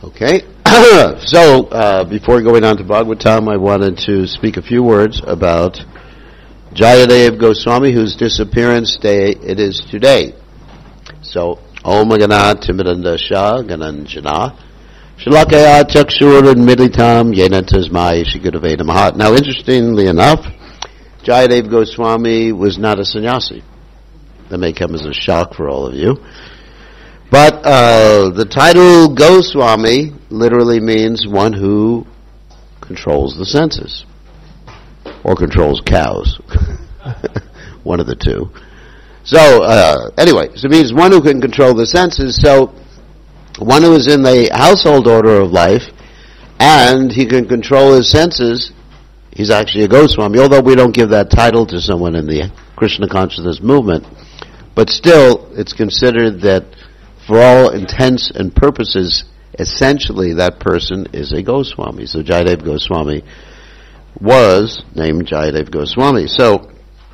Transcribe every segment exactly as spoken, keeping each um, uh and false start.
Okay, so uh, before going on to Bhagavatam, I wanted to speak a few words about Jayadev Goswami, whose disappearance day it is today. So, Om Gana Timidanda Shah Gananjana Shalakaya Chakshur Militam Yena Tasmai Shikudaveda Mahat. Now, interestingly enough, Jayadev Goswami was not a sannyasi. That may come as a shock for all of you. But uh, the title Goswami literally means one who controls the senses. Or controls cows. One of the two. So, uh, anyway, so it means one who can control the senses. So, one who is in the household order of life, and he can control his senses, he's actually a Goswami, although we don't give that title to someone in the Krishna consciousness movement. But still, it's considered that for all intents and purposes, essentially that person is a Goswami. So Jayadev Goswami was named Jayadev Goswami. So,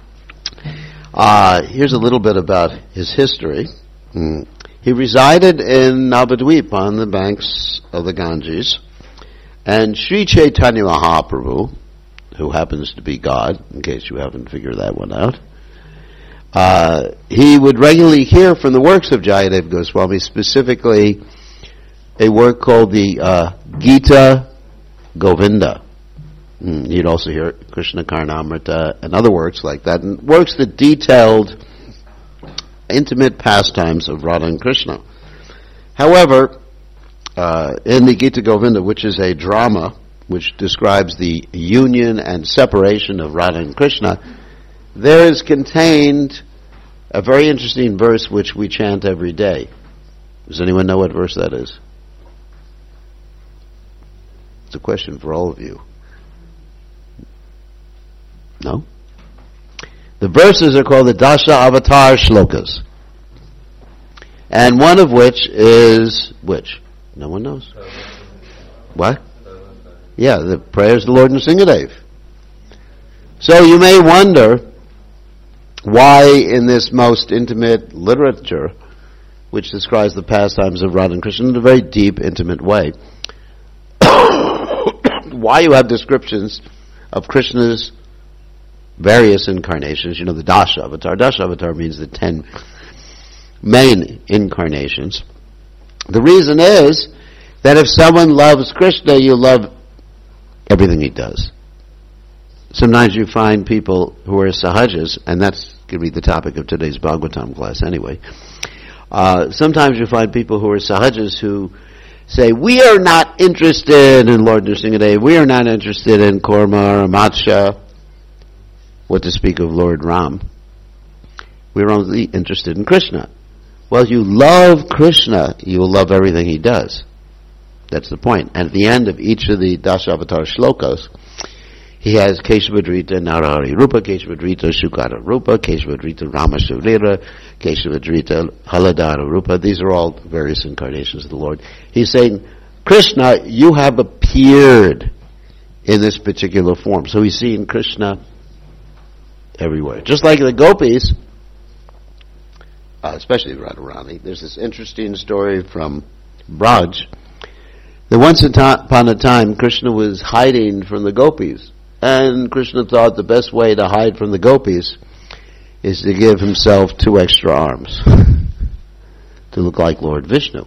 uh, here's a little bit about his history. Mm. He resided in Navadvip on the banks of the Ganges, and Sri Chaitanya Mahaprabhu, who happens to be God, in case you haven't figured that one out, uh, he would regularly hear from the works of Jayadev Goswami, specifically a work called the uh, Gita Govinda. Mm, you'd also hear Krishna Karnamrita and other works like that, and works that detailed intimate pastimes of Radha and Krishna. However, uh, in the Gita Govinda, which is a drama which describes the union and separation of Radha and Krishna, there is contained a very interesting verse which we chant every day. Does anyone know what verse that is? It's a question for all of you. No? The verses are called the Dasha Avatar Shlokas. And one of which is, which? No one knows. What? Yeah, the prayers of the Lord Nrsingadev. So you may wonder why in this most intimate literature, which describes the pastimes of Radha and Krishna in a very deep, intimate way, why you have descriptions of Krishna's various incarnations. You know, the Dasha Avatar. Dasha Avatar means the ten main incarnations. The reason is that if someone loves Krishna, you love everything he does. Sometimes you find people who are sahajas, and that's going to be the topic of today's Bhagavatam class anyway. Uh, sometimes you find people who are sahajas who say, we are not interested in Lord Nrsingadev, we are not interested in Kurma or Matsya, what to speak of Lord Ram. We're only interested in Krishna. Well, you love Krishna, you will love everything he does. That's the point. And at the end of each of the Dasavatar shlokas, he has Keshavadrita Narahari Rupa, Keshavadrita Shukara Rupa, Keshavadrita Rama Shavira, Keshavadrita Haladara Rupa. These are all various incarnations of the Lord. He's saying, Krishna, you have appeared in this particular form. So he's seeing Krishna everywhere. Just like the gopis, uh, especially Radharani, there's this interesting story from Braj, that once upon a time Krishna was hiding from the gopis, and Krishna thought the best way to hide from the gopis is to give himself two extra arms to look like Lord Vishnu.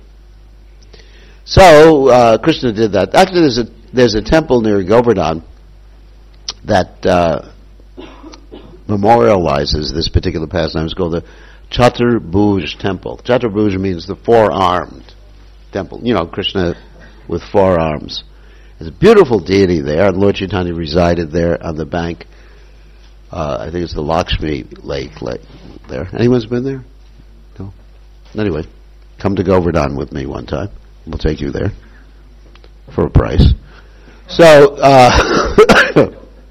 So uh, Krishna did that. Actually, there's a there's a temple near Govardhan that uh, memorializes this particular pastime. It's called the Chaturbhuj Temple. Chaturbhuj means the four-armed temple. You know, Krishna with four arms. There's a beautiful deity there, and Lord Chaitanya resided there on the bank. Uh, I think it's the Lakshmi Lake, lake there. Anyone's been there? No? Anyway, come to Govardhan with me one time. We'll take you there for a price. So, uh,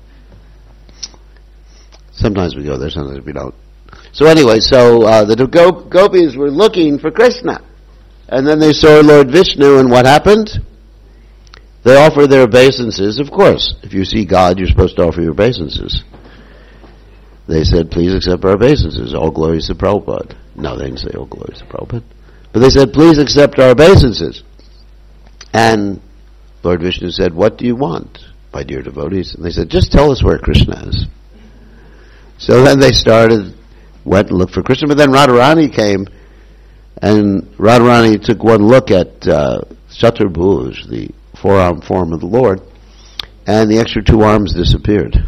sometimes we go there, sometimes we don't. So anyway, so uh, the Gop- gopis were looking for Krishna. And then they saw Lord Vishnu, and what happened? They offered their obeisances. Of course, if you see God, you're supposed to offer your obeisances. They said, please accept our obeisances. All glories to Prabhupada. No, they didn't say all glories to Prabhupada. But they said, please accept our obeisances. And Lord Vishnu said, what do you want, my dear devotees? And they said, just tell us where Krishna is. So then they started, went and looked for Krishna, but then Radharani came, and Radharani took one look at uh, Chaturbhuj, the four-arm form of the Lord, and the extra two arms disappeared.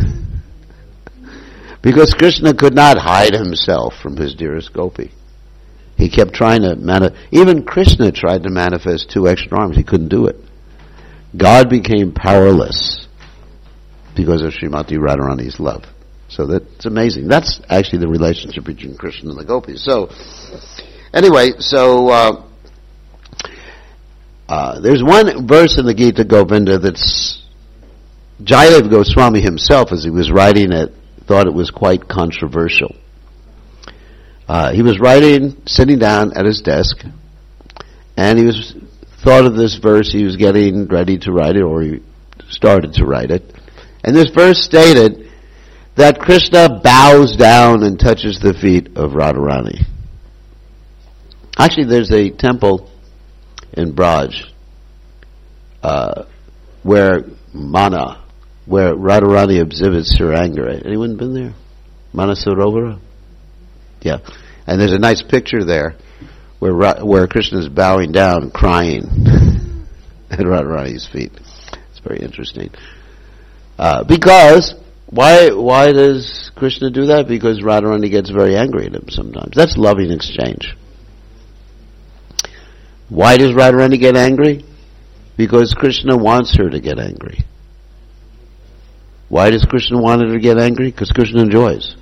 Because Krishna could not hide himself from his dearest gopi. He kept trying to manifest. Even Krishna tried to manifest two extra arms. He couldn't do it. God became powerless because of Srimati Radharani's love. So that's amazing. That's actually the relationship between Krishna and the gopis. So, anyway, so uh, uh, there's one verse in the Gita Govinda that's Jayadev Goswami himself, as he was writing it, thought it was quite controversial. Uh, he was writing, sitting down at his desk, and he was thought of this verse. He was getting ready to write it, or he started to write it. And this verse stated that Krishna bows down and touches the feet of Radharani. Actually, there's a temple in Braj uh, where Mana, where Radharani exhibits her anger. Anyone been there? Manasarovara? Yeah. And there's a nice picture there where Ra- where Krishna is bowing down, crying at Radharani's feet. It's very interesting. Uh, because, why why does Krishna do that? Because Radharani gets very angry at him sometimes. That's loving exchange. Why does Radharani get angry? Because Krishna wants her to get angry. Why does Krishna want her to get angry? Because Krishna enjoys.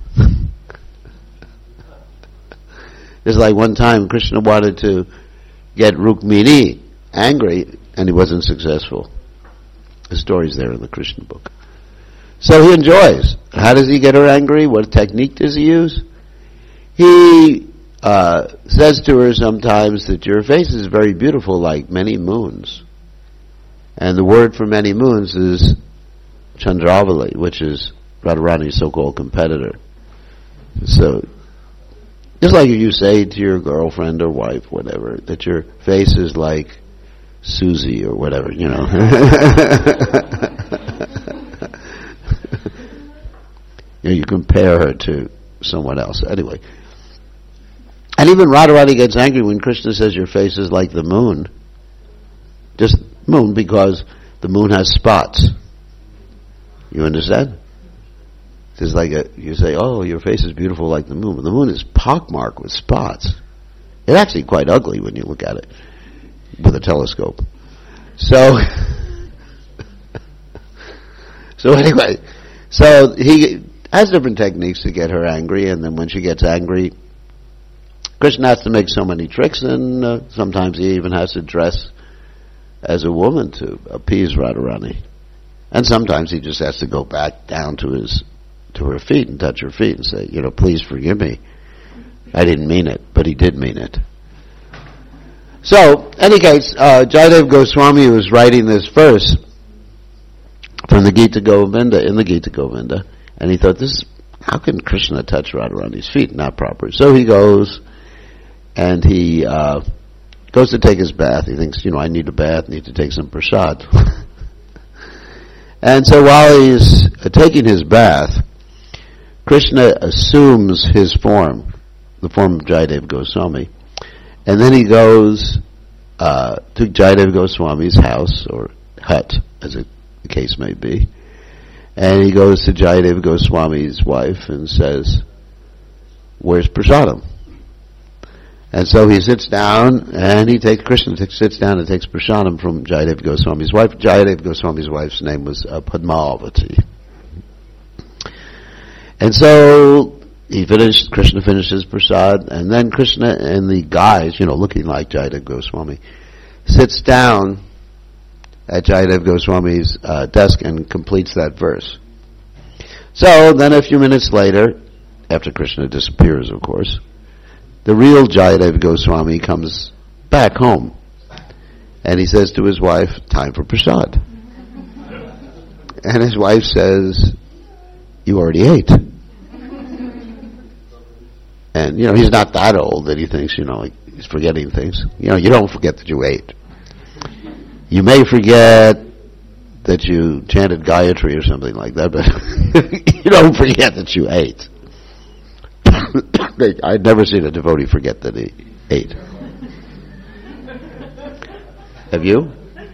It's like one time Krishna wanted to get Rukmini angry, and he wasn't successful. The story's there in the Krishna book. So he enjoys. How does he get her angry? What technique does he use? He uh, says to her sometimes that your face is very beautiful, like many moons. And the word for many moons is Chandravali, which is Radharani's so-called competitor. So, just like you say to your girlfriend or wife, whatever, that your face is like Susie or whatever, you know. You know, you compare her to someone else. Anyway. And even Radharani gets angry when Krishna says your face is like the moon. Just moon, because the moon has spots. You understand? It's like a, you say, oh, your face is beautiful like the moon. But the moon is pockmarked with spots. It's actually quite ugly when you look at it with a telescope. So, so anyway, so he has different techniques to get her angry, and then when she gets angry, Krishna has to make so many tricks, and uh, sometimes he even has to dress as a woman to appease Radharani. And sometimes he just has to go back down to his to her feet and touch her feet and say, you know, please forgive me. I didn't mean it, but he did mean it. So, in any case, uh, Jayadev Goswami was writing this verse from the Gita Govinda, in the Gita Govinda, and he thought, this, how can Krishna touch Radharani's feet? Not proper. So he goes, and he uh, goes to take his bath. He thinks, you know, I need a bath, need to take some prasad. And so while he's uh, taking his bath, Krishna assumes his form, the form of Jayadev Goswami, and then he goes uh, to Jayadev Goswami's house, or hut, as it, the case may be, and he goes to Jayadev Goswami's wife and says, where's prasadam? And so he sits down, and he takes, Krishna t- sits down and takes prasadam from Jayadev Goswami's wife. Jayadev Goswami's wife's name was uh, Padmavati. And so he finished, Krishna finishes prasad, and then Krishna and the guys, you know, looking like Jayadev Goswami, sits down at Jayadev Goswami's uh, desk and completes that verse. So then a few minutes later, after Krishna disappears, of course, the real Jayadev Goswami comes back home, and he says to his wife, time for prasad. And his wife says, you already ate. And, you know, he's not that old that he thinks, you know, like he's forgetting things. You know, you don't forget that you ate. You may forget that you chanted Gayatri or something like that, but you don't forget that you ate. I'd never seen a devotee forget that he ate. Have you?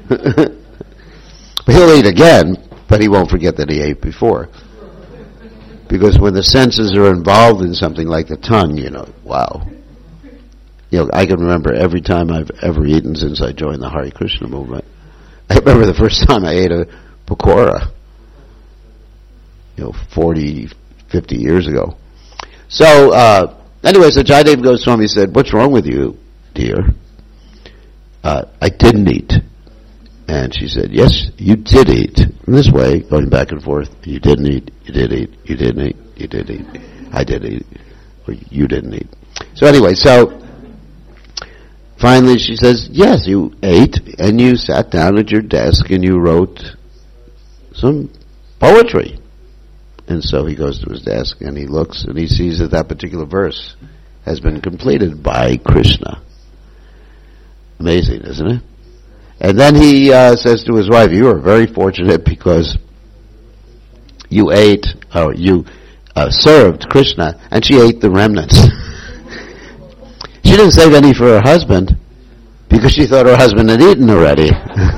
He'll eat again, but he won't forget that he ate before. Because when the senses are involved in something like the tongue, you know, wow. You know, I can remember every time I've ever eaten since I joined the Hare Krishna movement. I remember the first time I ate a pakora, you know, forty, fifty years ago. So, uh, anyway, so Jayadeva Goswami said, "What's wrong with you, dear?" Uh, I didn't eat. And she said, "Yes, you did eat." In this way, going back and forth, you didn't eat, you did eat, you didn't eat, you did eat, I did eat, or you didn't eat. So anyway, so finally she says, "Yes, you ate, and you sat down at your desk and you wrote some poetry." And so he goes to his desk and he looks and he sees that that particular verse has been completed by Krishna. Amazing, isn't it? And then he uh, says to his wife, "You are very fortunate because you ate, or you uh, served Krishna, and she ate the remnants." She didn't save any for her husband because she thought her husband had eaten already.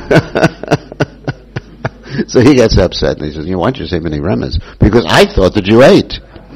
So he gets upset and he says, "You know, why don't you save any remnants? Because I thought that you ate."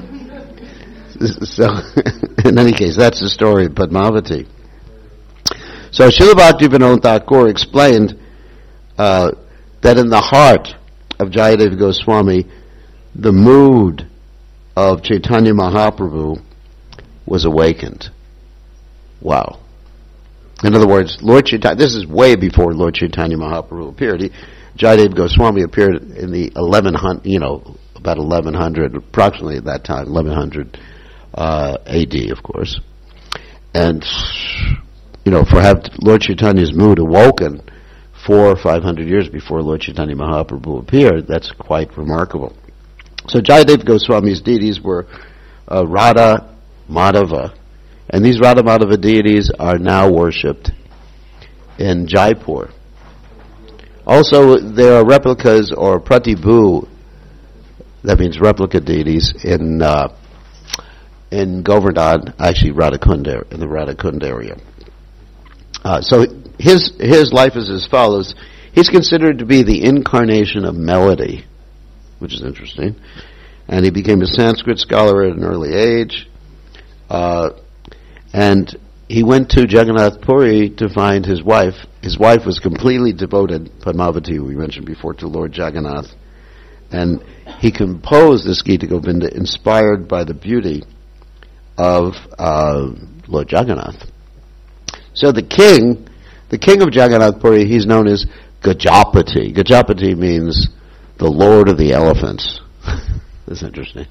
So, in any case, that's the story of Padmavati. So Srila Bhaktivinoda Thakur explained uh, that in the heart of Jayadeva Goswami, the mood of Chaitanya Mahaprabhu was awakened. Wow. In other words, Lord Chaitanya, this is way before Lord Chaitanya Mahaprabhu appeared. He, Jayadeva Goswami appeared in the eleven hundred, you know, about eleven hundred, approximately at that time, eleven hundred uh, A D, of course. And, you know, for have Lord Chaitanya's mood awoken four or five hundred years before Lord Chaitanya Mahaprabhu appeared, that's quite remarkable. So Jayadeva Goswami's deities were uh, Radha, Madhava, and these Radha Madhava deities are now worshipped in Jaipur. Also, there are replicas or pratibhu, that means replica deities, in uh, in Govardhan, actually Radhakund, in the Radhakund area. Uh, so his his life is as follows. He's considered to be the incarnation of melody, which is interesting. And he became a Sanskrit scholar at an early age. Uh, and he went to Jagannath Puri to find his wife. His wife was completely devoted, Padmavati, we mentioned before, to Lord Jagannath. And he composed this Gita Govinda inspired by the beauty of uh, Lord Jagannath. So the king, the king of Jagannath Puri, he's known as Gajapati. Gajapati means the lord of the elephants. That's interesting.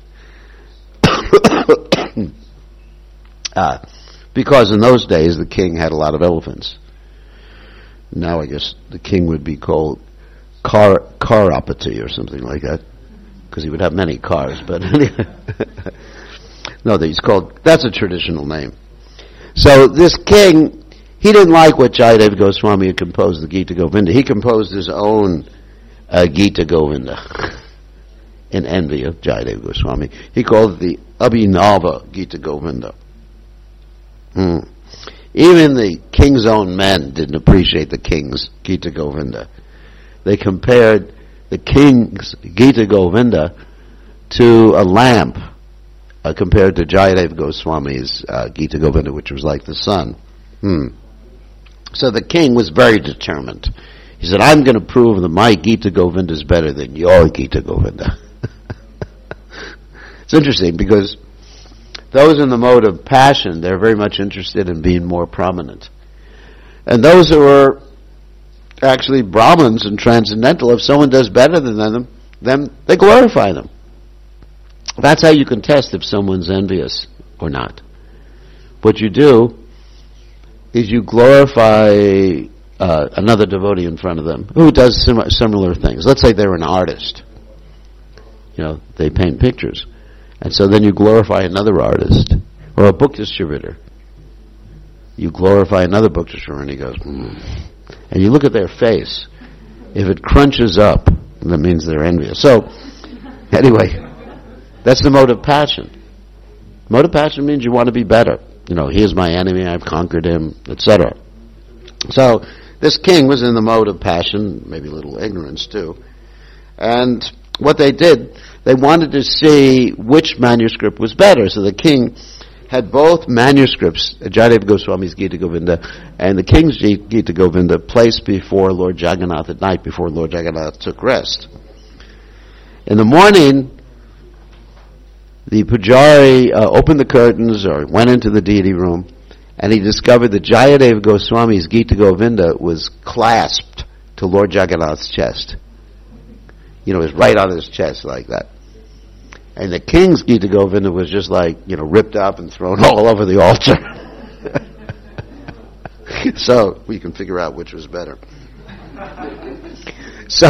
uh, because in those days the king had a lot of elephants. Now I guess the king would be called Car Karapati or something like that, because he would have many cars. But no, he's called. That's a traditional name. So this king, he didn't like what Jayadeva Goswami had composed the Gita Govinda. He composed his own uh, Gita Govinda in envy of Jayadeva Goswami. He called it the Abhinava Gita Govinda. Hmm. Even the king's own men didn't appreciate the king's Gita Govinda. They compared the king's Gita Govinda to a lamp uh, compared to Jayadeva Goswami's uh, Gita Govinda, which was like the sun. Hmm. So the king was very determined. He said, "I'm going to prove that my Gita Govinda is better than your Gita Govinda." It's interesting because those in the mode of passion, they're very much interested in being more prominent. And those who are actually Brahmins and transcendental, if someone does better than them, them they glorify them. That's how you can test if someone's envious or not. What you do is you glorify uh, another devotee in front of them who does sim- similar things. Let's say they're an artist. You know, they paint pictures. And so then you glorify another artist, or a book distributor. You glorify another book distributor, and he goes, mm. and you look at their face, if it crunches up, that means they're envious. So, anyway, that's the mode of passion. Mode of passion means you want to be better. You know, here's my enemy, I've conquered him, et cetera. So, this king was in the mode of passion, maybe a little ignorance too. And what they did, they wanted to see which manuscript was better. So the king had both manuscripts, Jayadeva Goswami's Gita Govinda and the king's Gita Govinda, placed before Lord Jagannath at night, before Lord Jagannath took rest. In the morning, the pujari uh, opened the curtains or went into the deity room, and he discovered that Jayadeva Goswami's Gita Govinda was clasped to Lord Jagannath's chest. You know, it was right on his chest like that. And the king's Gita Govinda was just like, you know, ripped up and thrown all over the altar. So, we can figure out which was better. So,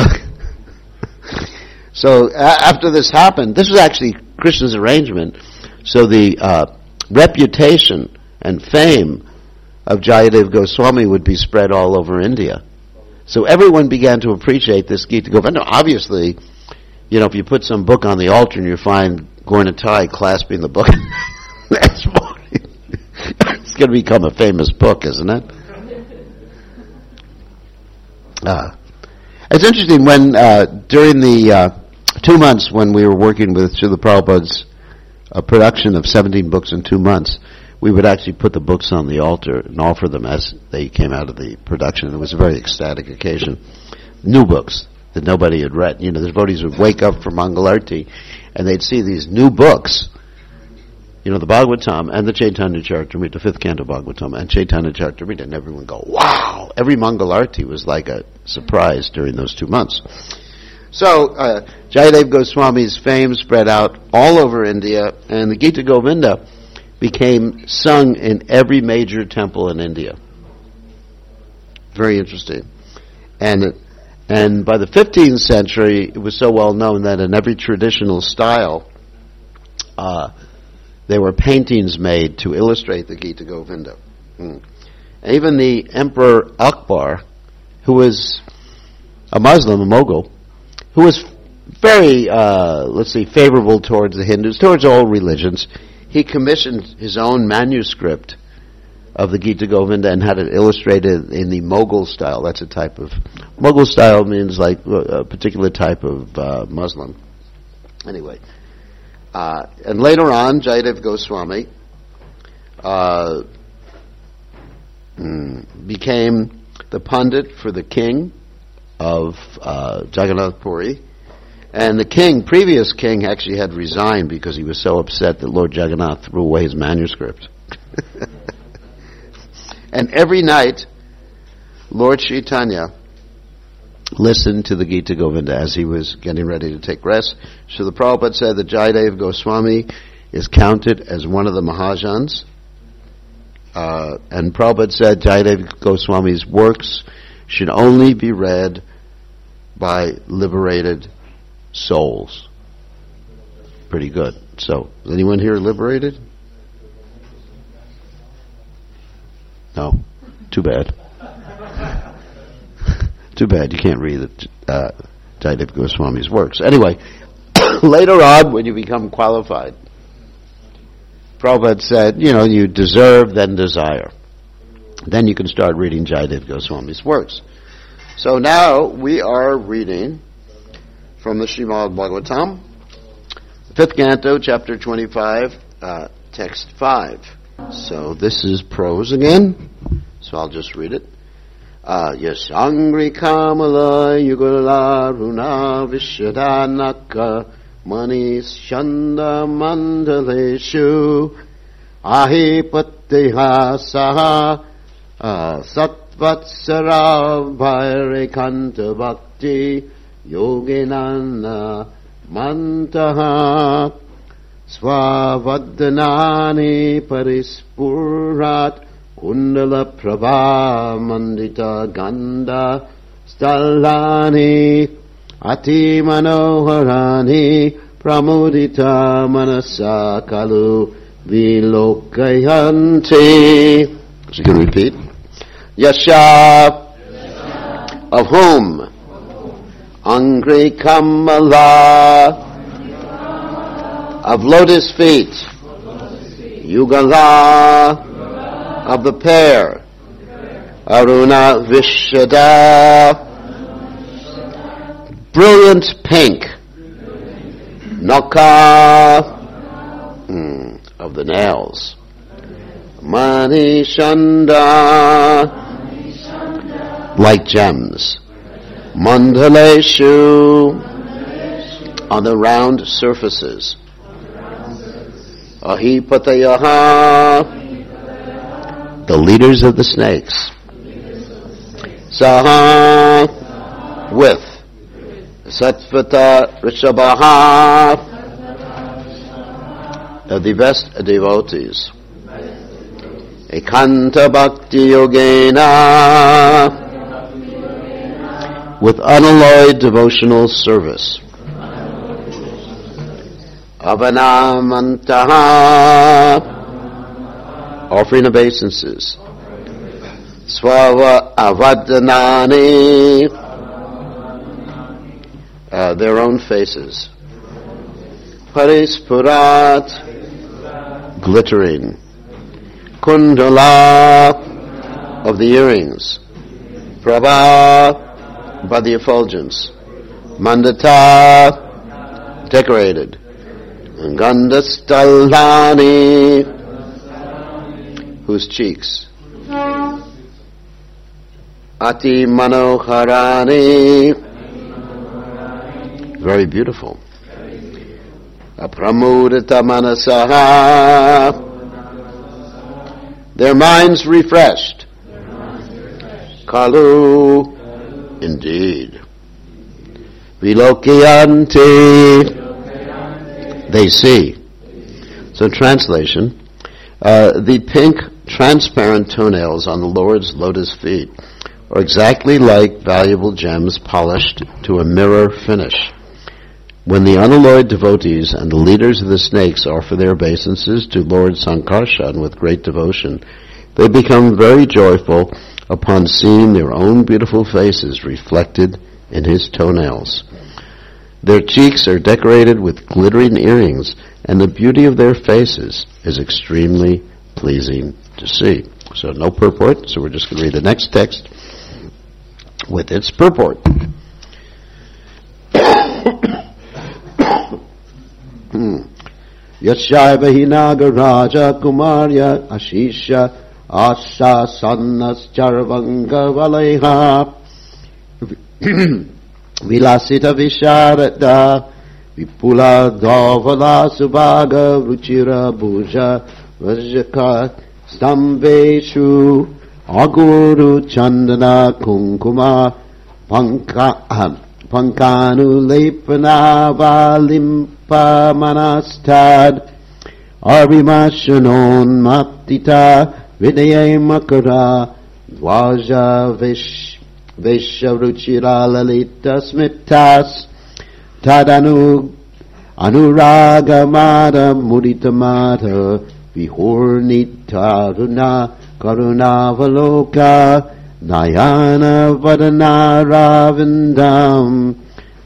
so a- after this happened, this was actually Krishna's arrangement, so the uh, reputation and fame of Jayadeva Goswami would be spread all over India. So everyone began to appreciate this Gita Govinda. Obviously, you know, if you put some book on the altar and you find Gaura-Nitai clasping the book, that's it's going to become a famous book, isn't it? Uh, it's interesting when, uh, during the uh, two months when we were working with Srila Prabhupada's uh, production of seventeen books in two months, we would actually put the books on the altar and offer them as they came out of the production. It was a very ecstatic occasion. New books that nobody had read. You know, the devotees would wake up for Mangalarti and they'd see these new books, you know, the Bhagavatam and the Chaitanya Charitamrita, the fifth canto Bhagavatam and Chaitanya Charitamrita, and everyone would go, wow! Every Mangalarti was like a surprise during those two months. So, uh, Jayadeva Goswami's fame spread out all over India, and the Gita Govinda became sung in every major temple in India. Very interesting. And and by the fifteenth century, it was so well known that in every traditional style, uh, there were paintings made to illustrate the Gita Govinda. Mm. Even the Emperor Akbar, who was a Muslim, a Mughal, who was very, uh, let's see, favorable towards the Hindus, towards all religions, he commissioned his own manuscript of the Gita Govinda and had it illustrated in the Mughal style. That's a type of... Mughal style means like a particular type of uh, Muslim. Anyway. Uh, and later on, Jayadeva Goswami uh, mm, became the pundit for the king of uh, Jagannath Puri. And the king, previous king, actually had resigned because he was so upset that Lord Jagannath threw away his manuscript. And every night, Lord Chaitanya listened to the Gita Govinda as he was getting ready to take rest. So the Prabhupada said that Jayadeva Goswami is counted as one of the Mahajans. Uh, and Prabhupada said Jayadeva Goswami's works should only be read by liberated souls. Pretty good. So, is anyone here liberated? No. Too bad. Too bad you can't read the, uh, Jayadeva Goswami's works. Anyway, later on, when you become qualified, Prabhupada said, you know, you deserve, then desire. Then you can start reading Jayadeva Goswami's works. So now we are reading from the Srimad Bhagavatam, fifth canto, chapter twenty-five, uh, text five. So this is prose again, so I'll just read it. Yasangri kamala yugala runa vishyadanaka manis shanda mandaleshu ahipatteha saha satvatsara bhairekanta bhakti yoginana mantaha Svavadhanani parispurat kundala prabha mandita ganda stallani ati manoharani pramudita manasa kalu vilokayanti. So you can repeat. Yasha of whom? Angri Kamala, of lotus feet. Yugala, of the pair. Aruna Vishada, brilliant pink. Naka, mm, of the nails. Manishanda, like gems. Mandaleshu, on the round surfaces. Ahipatayaha, the leaders of the snakes. Saha, with. Satvata Rishabhaha, of the best devotees. Ekanta Bhakti Yogena, with unalloyed devotional service. Avanamantaha, offering obeisances. Swava Avadanani, uh, their own faces. Parispurat, glittering. Kundala, of the earrings. Prabha, by the effulgence. Mandata, decorated. Gandhastalani, whose cheeks. Ati Manoharani, very beautiful. Apramudita Manasaha, their minds refreshed. Kalu, indeed. Vilokyanti, they see. So translation, uh, the pink transparent toenails on the Lord's lotus feet are exactly like valuable gems polished to a mirror finish. When the unalloyed devotees and the leaders of the snakes offer their obeisances to Lord Sankarshan with great devotion, they become very joyful upon seeing their own beautiful faces reflected in his toenails. Their cheeks are decorated with glittering earrings, and the beauty of their faces is extremely pleasing to see. So no purport, so we're just going to read the next text with its purport. Yashaiva hi Nagaraja Kumarya Ashisha Asha Sannas Charvanga Valeha Vilasita Visharada Vipula Dhavala Subhaga Ruchira Bhuja Vajaka Stambeshu Aguru Chandana Kunkuma Panka Pankanu Lepana Valimpa Manastad Arvimashanon Matita Vidaya Makara Dvaja Vish Visharuchira Lalita Smitas Tadanu Anuragamada Muritamata Vihornitaruna Karunavaloka Nayana Vadana Ravindam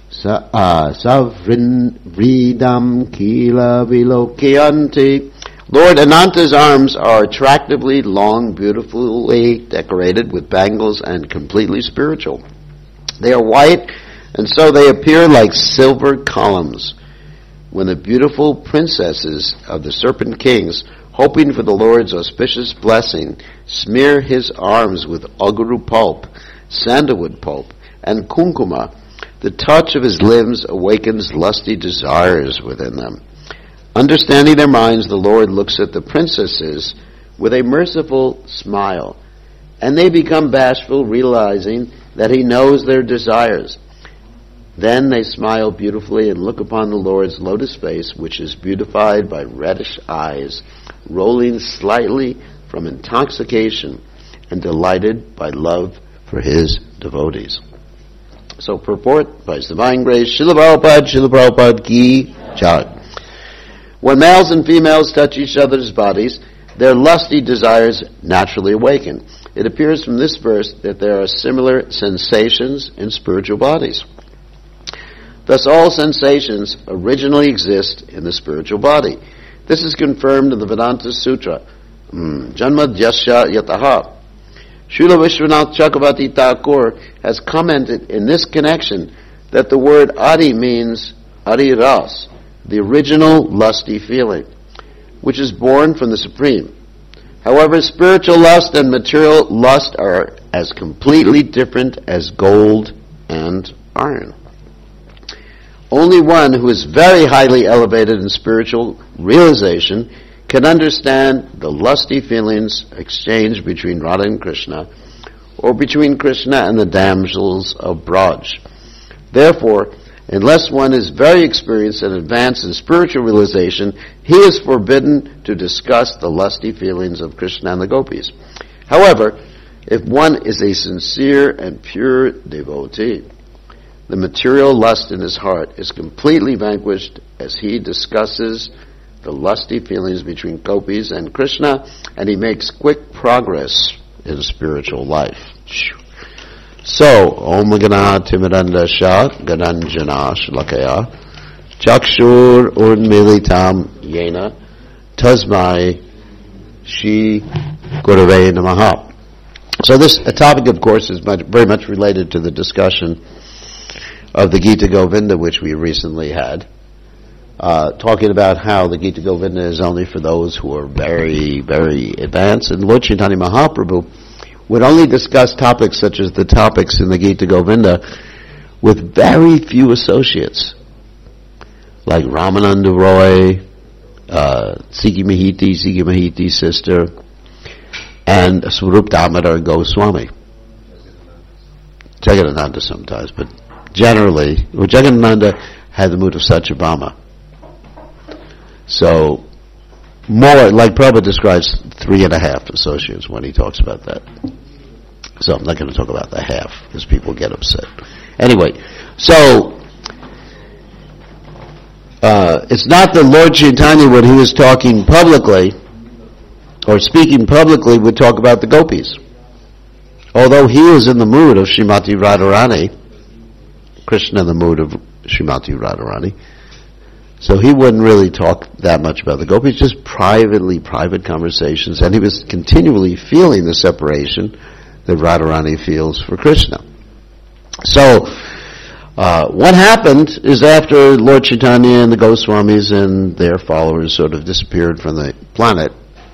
Savrin Vridam Kila Vilokyanti. Lord Ananta's arms are attractively long, beautifully decorated with bangles and completely spiritual. They are white, and so they appear like silver columns. When the beautiful princesses of the serpent kings, hoping for the Lord's auspicious blessing, smear his arms with aguru pulp, sandalwood pulp, and kunkuma, the touch of his limbs awakens lusty desires within them. Understanding their minds, the Lord looks at the princesses with a merciful smile, and they become bashful, realizing that he knows their desires. Then they smile beautifully and look upon the Lord's lotus face, which is beautified by reddish eyes, rolling slightly from intoxication and delighted by love for his devotees. So purport by His Divine Grace, Srila Prabhupada, Srila Prabhupada Ki Jai. When males and females touch each other's bodies, their lusty desires naturally awaken. it appears from this verse that there are similar sensations in spiritual bodies. Thus all sensations originally exist in the spiritual body. This is confirmed in the Vedanta Sutra, Janma Dyasya Yataha. Srila Vishwanath Chakravarti Thakur has commented in this connection that the word Adi means Adi Ras, the original lusty feeling, which is born from the Supreme. However, spiritual lust and material lust are as completely different as gold and iron. Only one who is very highly elevated in spiritual realization can understand the lusty feelings exchanged between Radha and Krishna, or between Krishna and the damsels of Braj. Therefore, unless one is very experienced and advanced in spiritual realization, he is forbidden to discuss the lusty feelings of Krishna and the gopis. However, if one is a sincere and pure devotee, the material lust in his heart is completely vanquished as he discusses the lusty feelings between gopis and Krishna, and he makes quick progress in spiritual life. So, Om Gana Timidanda Shah Gananjana Shlakaya Chakshur Urmilitam Yena Tasmai Shri Gurave Namaha. So this topic, of course, is much, very much related to the discussion of the Gita Govinda, which we recently had, uh, talking about how the Gita Govinda is only for those who are very, very advanced. And Lord Chaitanya Mahaprabhu would only discuss topics such as the topics in the Gita Govinda with very few associates, like Ramananda Roy, uh, Siki Mahiti, Siki Mahiti's sister, and Swarup Damodar Goswami. Jagadananda sometimes, but generally, well, Jagadananda had the mood of Satyabhama. So, more, like Prabhupada describes three and a half associates when he talks about that. So I'm not going to talk about the half, because people get upset. Anyway, so, uh, it's not that Lord Chaitanya, when he was talking publicly, or speaking publicly, would talk about the gopis. Although he was in the mood of Srimati Radharani, Krishna in the mood of Srimati Radharani, so he wouldn't really talk that much about the gopis, just privately, private conversations, and he was continually feeling the separation that Radharani feels for Krishna. So, uh, what happened is after Lord Chaitanya and the Goswamis and their followers sort of disappeared from the planet,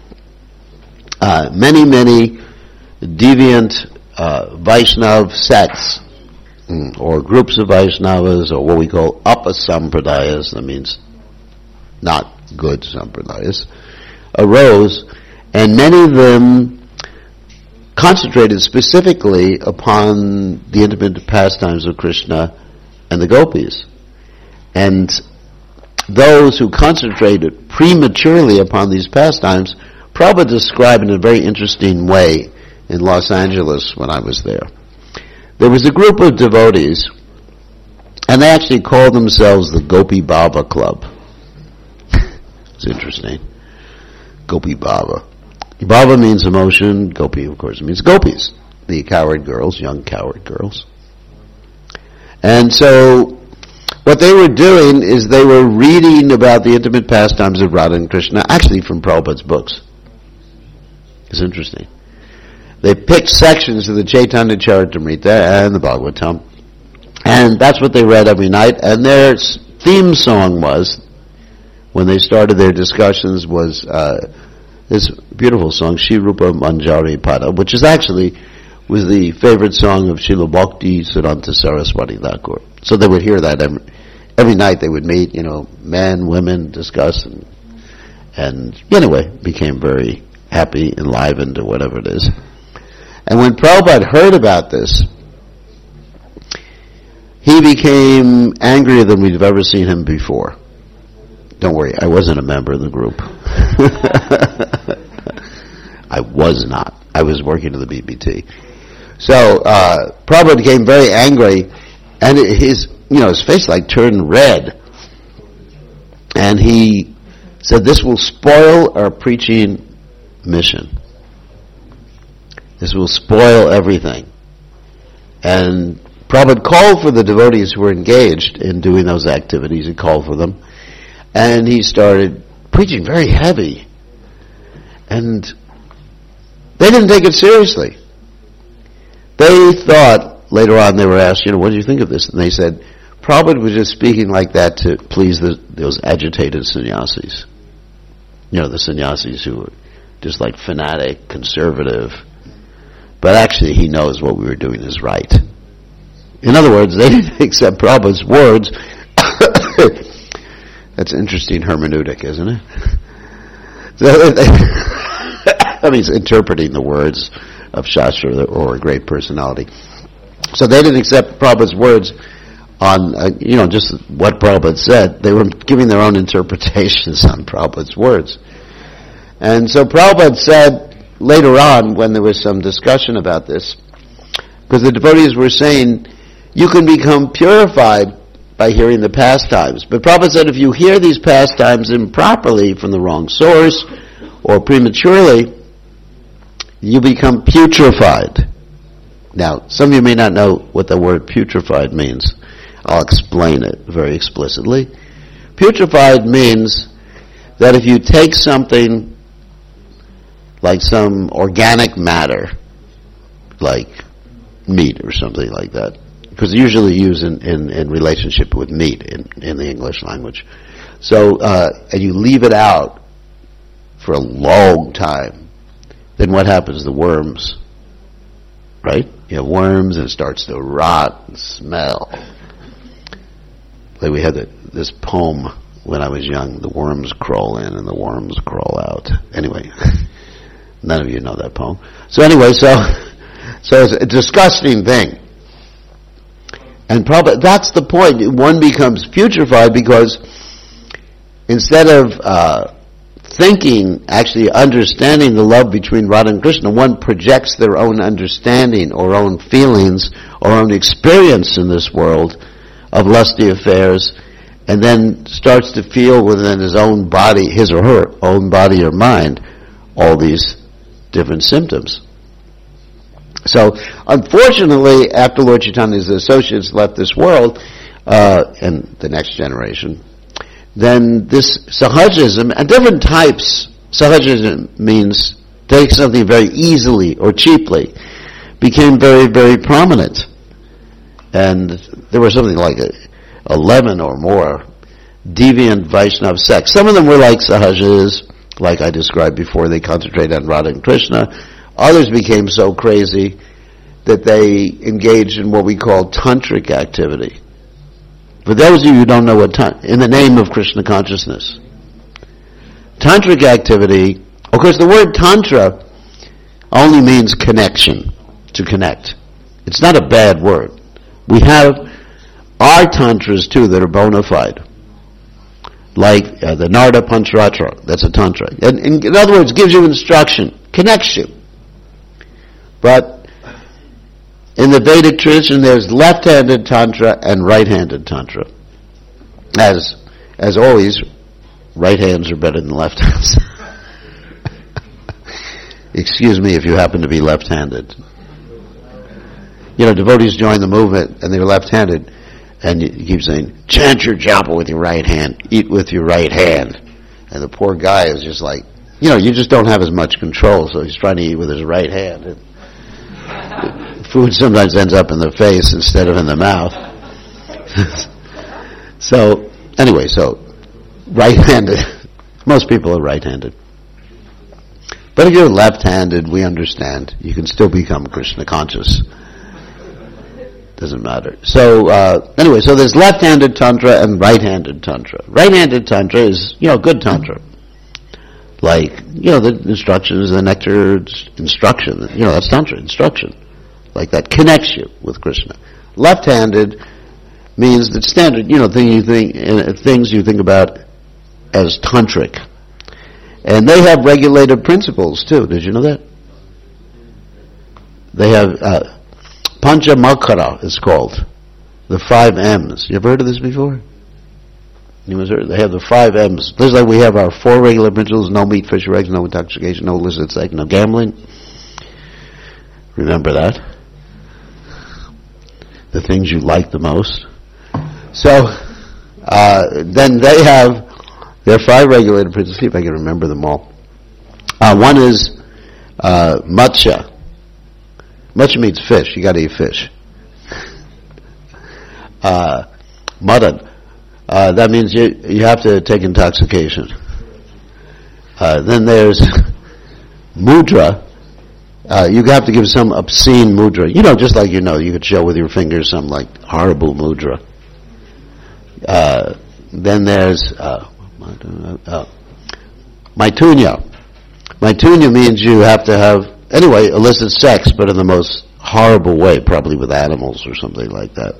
uh, many, many deviant uh, Vaishnav sects, or groups of Vaishnavas, or what we call Apasampradayas, that means not good sampradayas, arose, and many of them concentrated specifically upon the intimate pastimes of Krishna and the gopis. And those who concentrated prematurely upon these pastimes, Prabhupada described in a very interesting way in Los Angeles when I was there. There was a group of devotees, and they actually called themselves the Gopi Baba Club. It's interesting. Gopi Baba. Baba means emotion. Gopi, of course, means gopis, the coward girls, young coward girls. And so, what they were doing is they were reading about the intimate pastimes of Radha and Krishna, actually from Prabhupada's books. It's interesting. They picked sections of the Chaitanya Charitamrita and the Bhagavatam, and that's what they read every night. And their theme song was, when they started their discussions, was uh, this beautiful song, Shri Rupa Manjari Pada, which is actually was the favorite song of Srila Bhakti Siddhanta Saraswati Thakur. So they would hear that every, every night. They would meet, you know, men, women, discuss, and, and anyway, became very happy, enlivened, or whatever it is. And when Prabhupada heard about this, he became angrier than we've ever seen him before. Don't worry, I wasn't a member of the group. I was not. I was working in the B B T. So, uh, Prabhupada became very angry, and his, you know, his face like turned red. And he said, "This will spoil our preaching mission. This will spoil everything. And Prabhupada called for the devotees who were engaged in doing those activities. He called for them. And he started preaching very heavy. And they didn't take it seriously. They thought, later on they were asked, you know, what do you think of this? And they said, Prabhupada was just speaking like that to please the, those agitated sannyasis. You know, the sannyasis who were just like fanatic, conservative. But actually he knows what we were doing is right. In other words, they didn't accept Prabhupada's words. That's interesting hermeneutic, isn't it? So they, I mean, he's interpreting the words of Shastra or a great personality. So they didn't accept Prabhupada's words on, uh, you know, just what Prabhupada said. They were giving their own interpretations on Prabhupada's words. And so Prabhupada said later on, when there was some discussion about this, because the devotees were saying, you can become purified by hearing the pastimes. But Prabhupada said if you hear these pastimes improperly from the wrong source or prematurely, you become putrefied. Now, some of you may not know what the word putrefied means. I'll explain it very explicitly. Putrefied means that if you take something like some organic matter, like meat or something like that, because usually used in, in, in relationship with meat in, in the English language. So, uh, and you leave it out for a long time, then what happens? The worms, right? You have worms and it starts to rot and smell. Like we had the, this poem when I was young, the worms crawl in and the worms crawl out. Anyway, none of you know that poem. So anyway, so, so it's a disgusting thing. And probably that's the point. One becomes putrefied because instead of uh, thinking, actually understanding the love between Radha and Krishna, one projects their own understanding or own feelings or own experience in this world of lusty affairs, and then starts to feel within his own body, his or her own body or mind, all these different symptoms. So, unfortunately, after Lord Chaitanya's associates left this world, uh, and the next generation, then this sahajism, and different types, sahajism means take something very easily or cheaply, became very, very prominent. And there were something like eleven or more deviant Vaishnava sects. Some of them were like sahajas, like I described before, they concentrated on Radha and Krishna. Others became so crazy that they engaged in what we call tantric activity. For those of you who don't know what, ta- in the name of Krishna consciousness. Tantric activity, of course the word tantra only means connection, to connect. It's not a bad word. We have our tantras too that are bona fide. Like uh, the Narada Pancharatra, that's a tantra. And, and in other words, gives you instruction, connects you. But in the Vedic tradition, there's left-handed tantra and right-handed tantra. As as always, right hands are better than left hands. Excuse me if you happen to be left-handed. You know, devotees join the movement and they're left-handed, and you keep saying, chant your japa with your right hand, eat with your right hand. And the poor guy is just like, you know, you just don't have as much control, so he's trying to eat with his right hand. And food sometimes ends up in the face instead of in the mouth. So, anyway, so, right-handed. Most people are right-handed. But if you're left-handed, we understand. You can still become Krishna conscious. Doesn't matter. So, uh, anyway, so there's left-handed tantra and right-handed tantra. Right-handed tantra is, you know, good tantra. Like, you know, the instructions, the nectar instruction, you know, that's tantra, instruction. Like that connects you with Krishna. Left-handed means that standard, you know, thing you think, uh, things you think about as tantric. And they have regulative principles too. Did you know that? They have, uh, Pancha Makara is called. The five M's. You ever heard of this before? You must heard. They have the five M's. Just like we have our four regular principles: no meat, fish, or eggs, no intoxication, no illicit sex, no gambling. Remember that? The things you like the most. So, uh, then they have, there are five regulated principles. See if I can remember them all. Uh, one is uh, matsya. Matsya means fish. You got to eat fish. Uh, madan. Uh, that means you you have to take intoxication. Uh, then there's mudra. Uh, you have to give some obscene mudra. You know, just like you know, you could show with your fingers some like horrible mudra. Uh, then there's uh, uh, maitunya. Maitunya means you have to have, anyway, illicit sex, but in the most horrible way, probably with animals or something like that.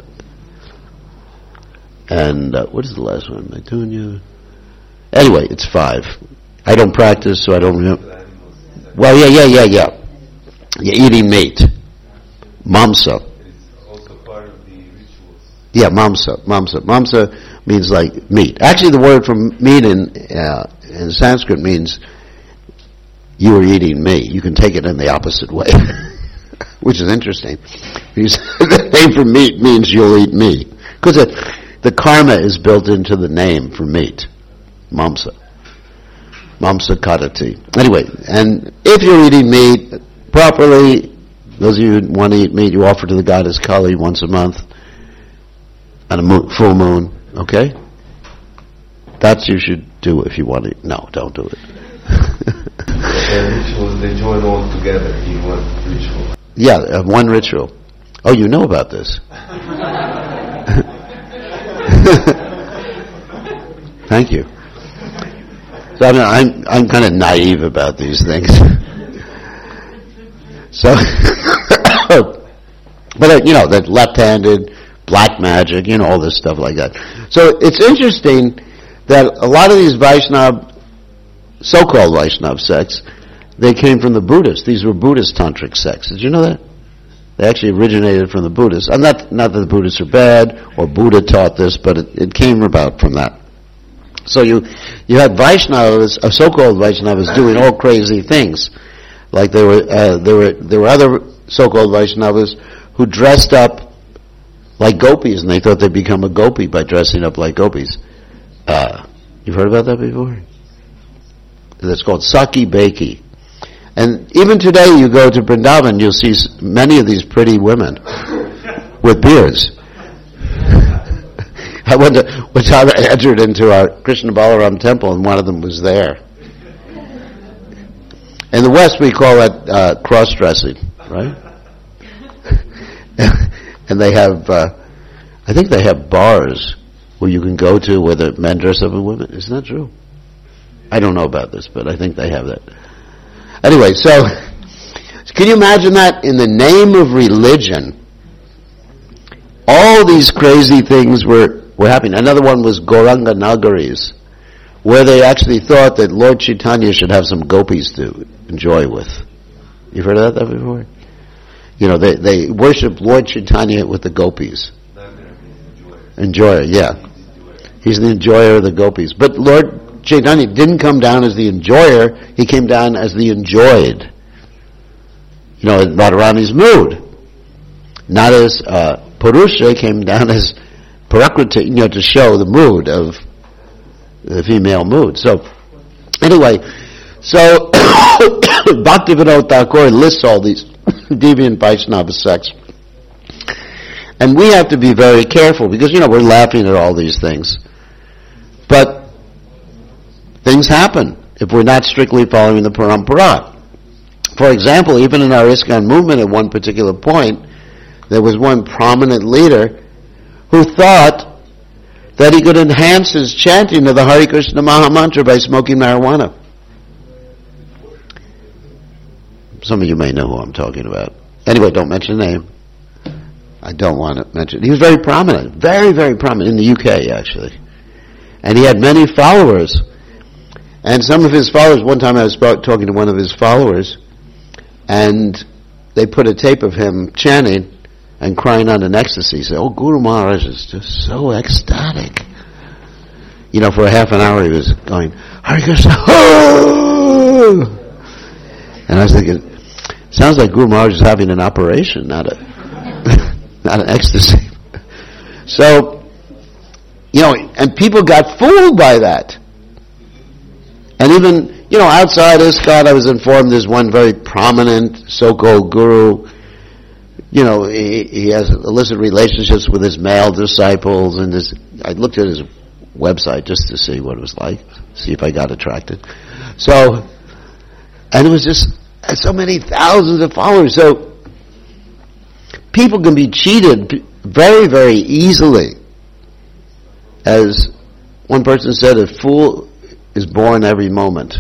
And uh, what is the last one? Maitunya. Anyway, it's five. I don't practice, so I don't remember. Well, yeah, yeah, yeah, yeah. You're eating meat. Mamsa. It's also part of the rituals. Yeah, mamsa. Mamsa. Mamsa means like meat. Actually, the word for meat in uh, in Sanskrit means you are eating me. You can take it in the opposite way, which is interesting. The name for meat means you'll eat me. Because the karma is built into the name for meat. Mamsa. Mamsa kadati. Anyway, and if you're eating meat properly, those of you who want to eat meat, you offer to the goddess Kali once a month on a moon, full moon, okay? That's you should do if you want to. No, don't do it. And rituals, they join all together in one ritual. Yeah, uh, one ritual. Oh, you know about this. Thank you. So I'm I'm, I'm kind of naive about these things. So, but uh, you know, that left-handed, black magic, you know, all this stuff like that. So it's interesting that a lot of these Vaishnava, so-called Vaishnava sects, they came from the Buddhists. These were Buddhist tantric sects. Did you know that? They actually originated from the Buddhists. I'm not, not that the Buddhists are bad, or Buddha taught this, but it, it came about from that. So you, you had Vaishnavas, uh, so-called Vaishnavas doing all crazy things. Like there were, uh, there were, there were other so-called Vaishnavas who dressed up like gopis, and they thought they'd become a gopi by dressing up like gopis. Uh, you've heard about that before? That's called Saki Beki. And even today you go to Vrindavan, you'll see many of these pretty women with beards. I went to, one time I entered into our Krishna Balaram temple and one of them was there. In the West we call that uh, cross-dressing, right? And they have, uh, I think they have bars where you can go to where the men dress up as women. Isn't that true? I don't know about this, but I think they have that. Anyway, so, can you imagine that? In the name of religion, all these crazy things were, were happening. Another one was Gauranga Nagaris, where they actually thought that Lord Chaitanya should have some gopis to enjoy with. You've heard of that before? You know, they, they worship Lord Chaitanya with the gopis. Enjoyer, yeah. He's the enjoyer of the gopis. But Lord Chaitanya didn't come down as the enjoyer, he came down as the enjoyed. You know, Radharani's mood. Not as uh, Purusha, came down as Prakriti, you know, to show the mood of the female mood. So, anyway, so Bhaktivinoda Thakur lists all these deviant Vaishnava sects. And we have to be very careful because, you know, we're laughing at all these things. But things happen if we're not strictly following the parampara. For example, even in our ISKCON movement at one particular point, there was one prominent leader who thought that he could enhance his chanting of the Hare Krishna Maha Mantra by smoking marijuana. Some of you may know who I'm talking about. Anyway, don't mention the name. I don't want to mention. He was very prominent, very, very prominent in the U K, actually. And he had many followers. And some of his followers, one time I was talking to one of his followers, and they put a tape of him chanting and crying on an ecstasy. He said, oh, Guru Maharaj is just so ecstatic. You know, for a half an hour he was going, Hare Krishna, oh! And I was thinking, Sounds like Guru Maharaj is having an operation, not a not an ecstasy. So, you know, and people got fooled by that. And even, you know, outside ISKCON, I was informed there's one very prominent so-called guru. You know, he, he has illicit relationships with his male disciples, and his, I looked at his website just to see what it was like, see if I got attracted. So, and it was just so many thousands of followers. So, people can be cheated very, very easily. As one person said, a fool is born every moment.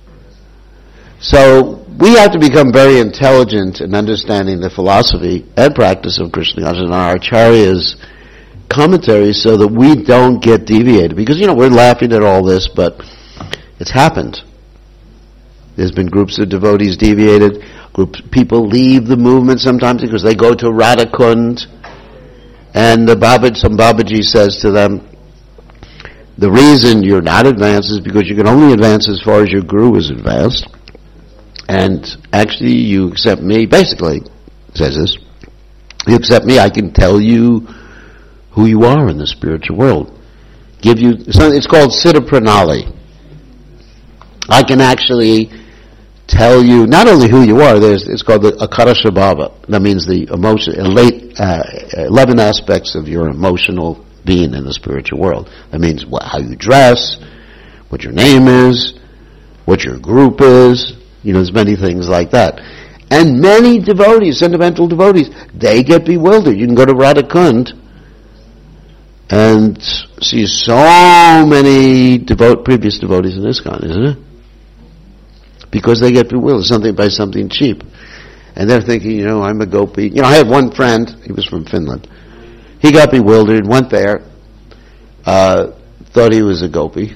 So, we have to become very intelligent in understanding the philosophy and practice of Krishna consciousness and our Acharya's commentaries so that we don't get deviated. Because, you know, we're laughing at all this, but it's happened. There's been groups of devotees deviated. Groups, people leave the movement sometimes because they go to Radhakund, and the Baba, some Babaji says to them, the reason you're not advanced is because you can only advance as far as your guru is advanced. And actually, you accept me, basically, says this, you accept me, I can tell you who you are in the spiritual world. Give you, it's called Siddha Pranali. I can actually tell you not only who you are, there's, it's called the Akara Svabhava. That means the emotion, late, uh, eleven aspects of your emotional being in the spiritual world. That means what, how you dress, what your name is, what your group is. You know, there's many things like that. And many devotees, sentimental devotees, they get bewildered. You can go to Radhakund and see so many devote, previous devotees in ISKCON, isn't it? Because they get bewildered, something by something cheap. And they're thinking, you know, I'm a gopi. You know, I had one friend, he was from Finland. He got bewildered, went there, uh, thought he was a gopi.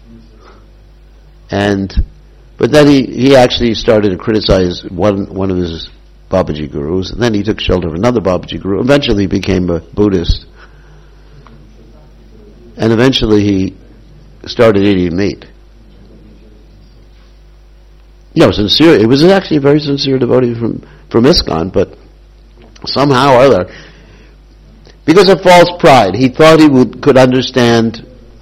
And, but then he, he actually started to criticize one, one of his Babaji gurus, and then he took shelter of another Babaji guru. Eventually he became a Buddhist. And eventually he started eating meat. You know, sincere, it was actually a very sincere devotee from, from ISKCON, but somehow or other, because of false pride, he thought he would, could understand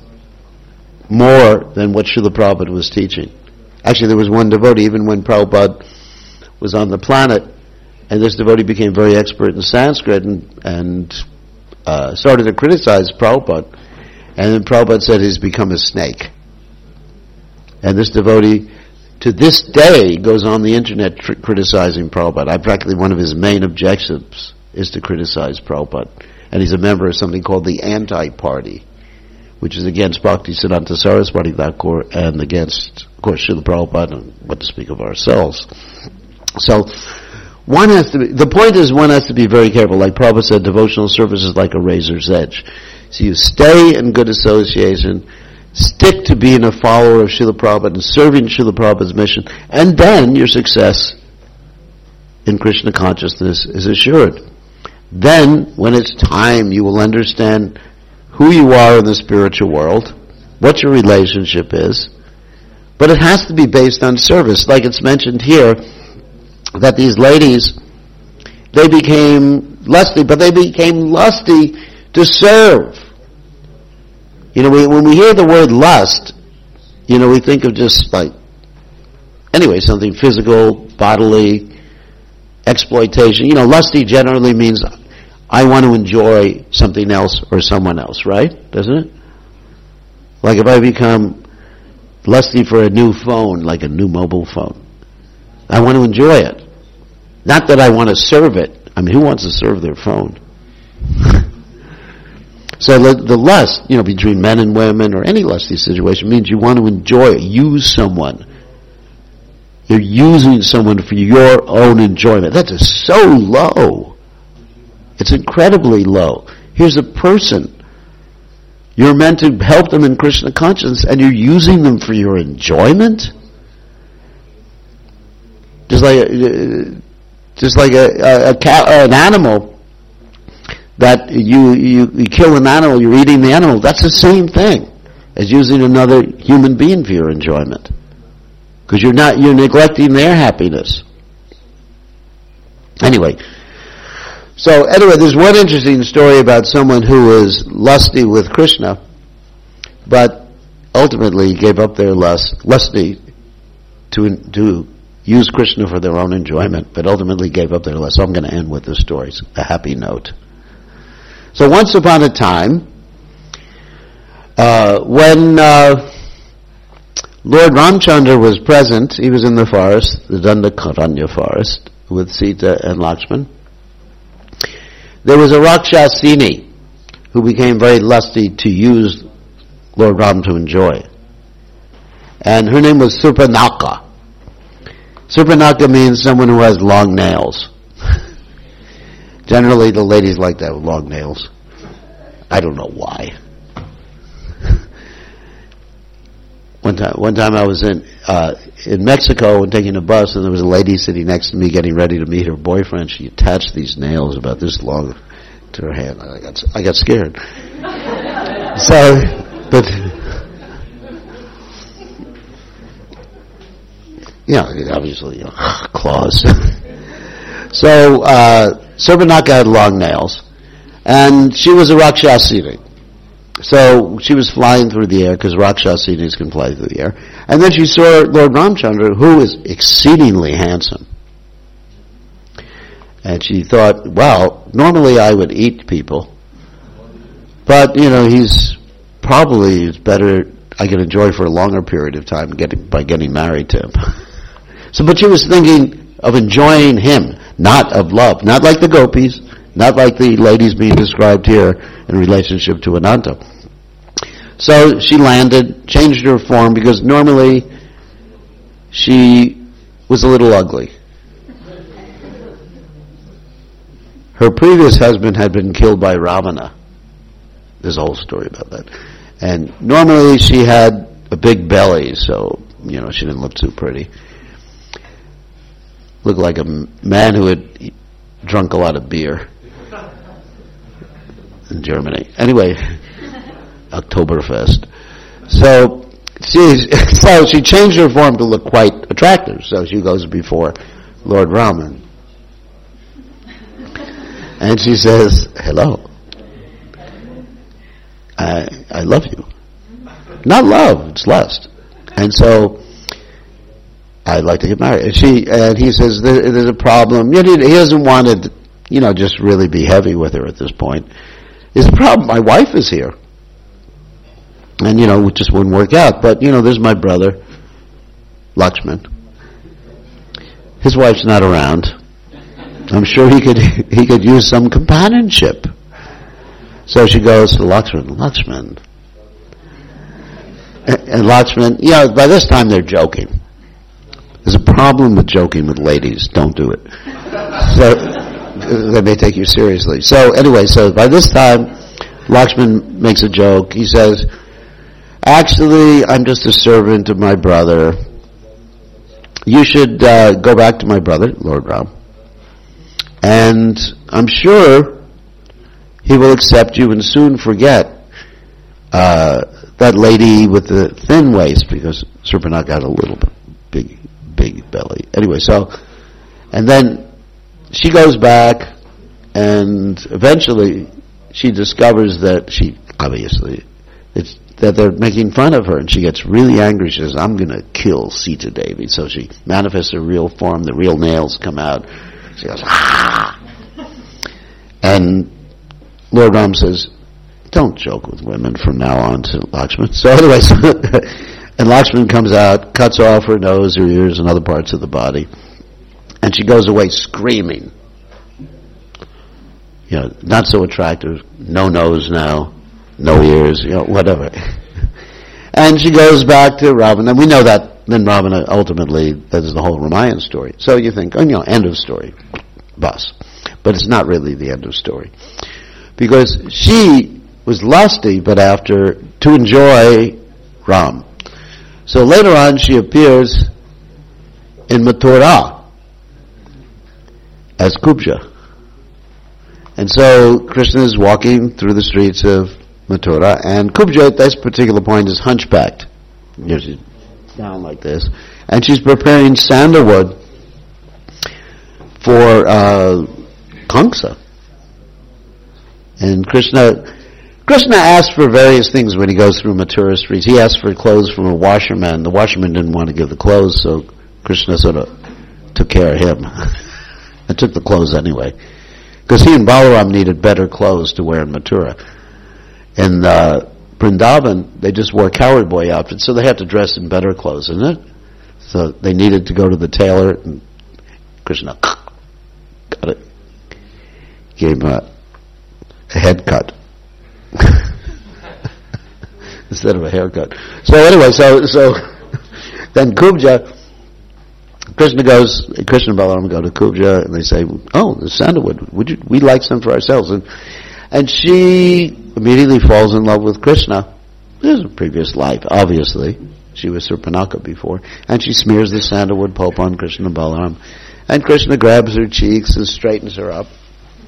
more than what Srila Prabhupada was teaching. Actually, there was one devotee, even when Prabhupada was on the planet, and this devotee became very expert in Sanskrit and, and uh, started to criticize Prabhupada. And then Prabhupada said he's become a snake. And this devotee, to this day, goes on the internet tr- criticizing Prabhupada. I practically, one of his main objectives is to criticize Prabhupada. And he's a member of something called the Anti-Party, which is against Bhaktisiddhanta Saraswati Thakur and against, of course, Srila Prabhupada, and what to speak of ourselves. So, one has to be, the point is one has to be very careful. Like Prabhupada said, devotional service is like a razor's edge. So you stay in good association, stick to being a follower of Srila Prabhupada and serving Srila Prabhupada's mission, and then your success in Krishna consciousness is assured. Then, when it's time, you will understand who you are in the spiritual world, what your relationship is, but it has to be based on service. Like it's mentioned here, that these ladies, they became lusty, but they became lusty to serve. You know, we, when we hear the word lust, you know, we think of just like, anyway, something physical, bodily, exploitation. You know, lusty generally means I want to enjoy something else or someone else, right? Doesn't it? Like if I become lusty for a new phone, like a new mobile phone, I want to enjoy it. Not that I want to serve it. I mean, who wants to serve their phone? So the, the lust, you know, between men and women or any lusty situation means you want to enjoy it, use someone. You're using someone for your own enjoyment. That is so low. It's incredibly low. Here's a person. You're meant to help them in Krishna consciousness and you're using them for your enjoyment? Just like a, just like a, a, a cow, an animal that you, you, you kill an animal, you're eating the animal. That's the same thing as using another human being for your enjoyment. Because you're not, you're neglecting their happiness. Anyway, so anyway, there's one interesting story about someone who was lusty with Krishna, but ultimately gave up their lust, lusty to to use Krishna for their own enjoyment, but ultimately gave up their lust. So I'm going to end with this story, it's a happy note. So once upon a time, uh, when uh, Lord Ramchandra was present, he was in the forest, the Dandakaranya forest, with Sita and Lakshman. There was a Rakshasini who became very lusty to use Lord Ram to enjoy. And her name was Surpanaka. Surpanaka means someone who has long nails. Generally the ladies like that with long nails. I don't know why. One time, one time I was in uh, in Mexico and taking a bus, and there was a lady sitting next to me getting ready to meet her boyfriend. She attached these nails about this long to her hand. I got I got scared. So, but yeah, obviously, you know, claws. So uh, Surpanaka had long nails, and she was a Rakshasini. So she was flying through the air, because Rakshasinis can fly through the air. And then she saw Lord Ramchandra, who is exceedingly handsome. And she thought, well, normally I would eat people, but, you know, he's probably is better, I can enjoy for a longer period of time getting, by getting married to him. So, but she was thinking of enjoying him, not of love. Not like the gopis, not like the ladies being described here in relationship to Ananta. So she landed, changed her form, because normally she was a little ugly. Her previous husband had been killed by Ravana. There's a whole story about that. And normally she had a big belly, so, you know, she didn't look too pretty. Looked like a man who had drunk a lot of beer in Germany. Anyway, Oktoberfest. So she, so she changed her form to look quite attractive. So she goes before Lord Raman. And she says, hello. I I love you. Not love, it's lust. And so I'd like to get married. And she and he says there, there's a problem. He doesn't want to, you know, just really be heavy with her at this point. There's a problem. My wife is here. And, you know, it just wouldn't work out. But, you know, there's my brother, Lakshman. His wife's not around. I'm sure he could he could use some companionship. So she goes to Lakshman, Lakshman. And, and Lakshman, you know, by this time they're joking. There's a problem with joking with ladies. Don't do it. So they may take you seriously. So anyway, so by this time, Lakshman makes a joke. He says, actually, I'm just a servant of my brother. You should uh, go back to my brother, Lord Ram, and I'm sure he will accept you and soon forget uh, that lady with the thin waist, because Surpanaka got a little bit big, big belly. Anyway, so, and then she goes back, and eventually she discovers that she, obviously, it's that they're making fun of her, and she gets really angry. She says, I'm going to kill Sita Devi. So she manifests her real form, the real nails come out. She goes, ah! And Lord Ram says, don't joke with women from now on, to Lakshman. So anyway, so and Lakshman comes out, cuts off her nose, her ears, and other parts of the body, and she goes away screaming. You know, not so attractive, no nose now, no ears, you know, whatever. And she goes back to Ravana. We know that then Ravana ultimately, that is the whole Ramayana story. So you think, oh, you know, end of story. Bus. But it's not really the end of story. Because she was lusty, but after, to enjoy Ram. So later on she appears in Mathura as Kubja. And so Krishna is walking through the streets of Mathura, and Kubja at this particular point is hunchbacked. You know, she's down like this. And she's preparing sandalwood for uh, Kamsa. And Krishna Krishna asks for various things when he goes through Mathura streets. He asked for clothes from a washerman. The washerman didn't want to give the clothes, so Krishna sort of took care of him and took the clothes anyway. Because he and Balaram needed better clothes to wear in Mathura. In uh, Vrindavan, they just wore coward boy outfits, so they had to dress in better clothes, isn't it? So they needed to go to the tailor, and Krishna got it. Gave him a, a head cut. Instead of a haircut. So anyway, so so then Kubja, Krishna goes, Krishna and Balaram go to Kubja, and they say, "Oh, the sandalwood. Would you? We'd like some for ourselves." And and she immediately falls in love with Krishna. This is a previous life, obviously. She was Surpanaka before, and she smears the sandalwood pulp on Krishna and Balaram, and Krishna grabs her cheeks and straightens her up,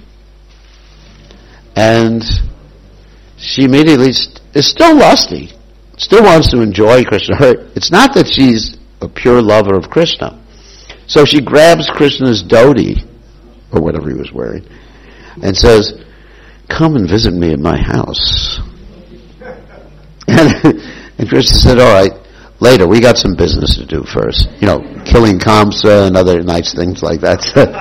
and she immediately st- is still lusty, still wants to enjoy Krishna. Her, it's not that she's a pure lover of Krishna. So she grabs Krishna's dhoti, or whatever he was wearing, and says, "Come and visit me at my house." And, and Krishna said, "All right, later, we got some business to do first. You know, killing Kamsa and other nice things like that."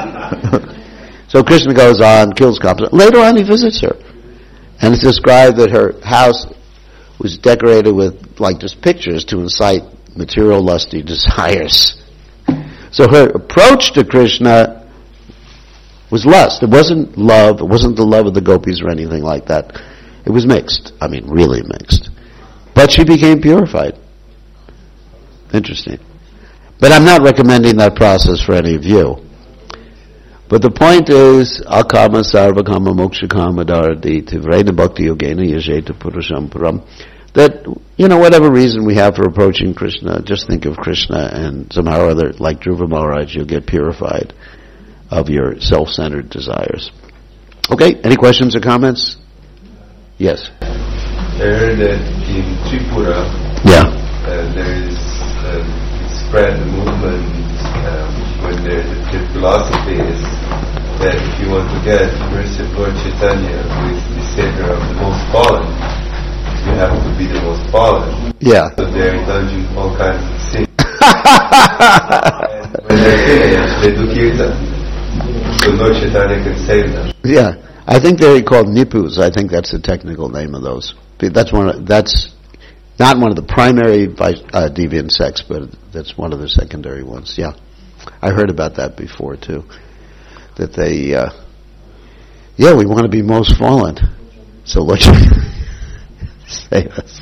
So Krishna goes on, kills Kamsa. Later on, he visits her. And it's described that her house was decorated with, like, just pictures to incite material lusty desires. So her approach to Krishna was lust. It wasn't love. It wasn't the love of the gopis or anything like that. It was mixed. I mean, really mixed. But she became purified. Interesting. But I'm not recommending that process for any of you. But the point is, akama sarvakama mokshakama dharati tivrena bhakti yogena yajeta purusham param. That, you know, whatever reason we have for approaching Krishna, just think of Krishna, and somehow or other, like Dhruva Maharaj, you'll get purified of your self-centered desires. Okay, any questions or comments? Yes. I heard that in Tripura, yeah, uh, there is uh, spread the movement um, when the, the philosophy is that if you want to get mercy of Lord Chaitanya, who is the savior of the most fallen, you have to be the most fallen. Yeah. So they're indulging all kinds of sins. And when they're finished, they do kirtan. So Lord Chaitanya can save them. Yeah. I think they're called nipus. I think that's the technical name of those. That's one. Of, that's not one of the primary uh, deviant sects, but that's one of the secondary ones. Yeah, I heard about that before too. That they, uh, yeah, we want to be most fallen. So Lord, save us.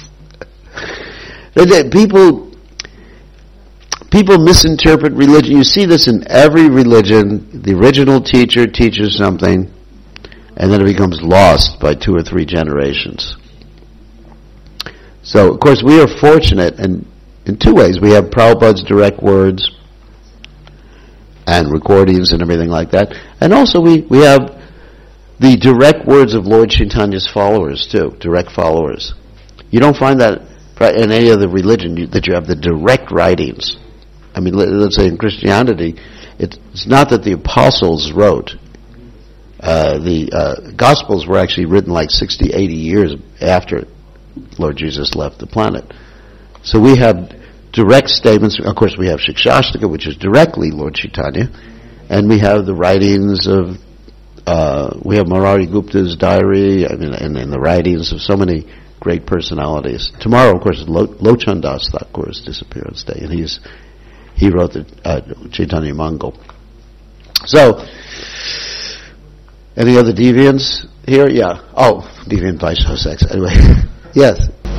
People, people misinterpret religion. You see this in every religion. The original teacher teaches something, and then it becomes lost by two or three generations. So, of course, we are fortunate, and in two ways. We have Prabhupada's direct words and recordings and everything like that. And also we, we have the direct words of Lord Chaitanya's followers, too, direct followers. You don't find that in any other religion, you, that you have the direct writings. I mean, let, let's say in Christianity, it, it's not that the apostles wrote. Uh, the uh, Gospels were actually written like sixty, eighty years after Lord Jesus left the planet. So we have direct statements. Of course, we have Shikshashtaka, which is directly Lord Chaitanya, and we have the writings of, uh, we have Murari Gupta's diary, I mean, and, and the writings of so many great personalities. Tomorrow, of course, Lo- Lochan Das Thakur's disappearance day, and he's he wrote the uh, Chaitanya Mangal. So, any other deviants here? Yeah. Oh, deviant Vaishnava sex. Anyway, yes.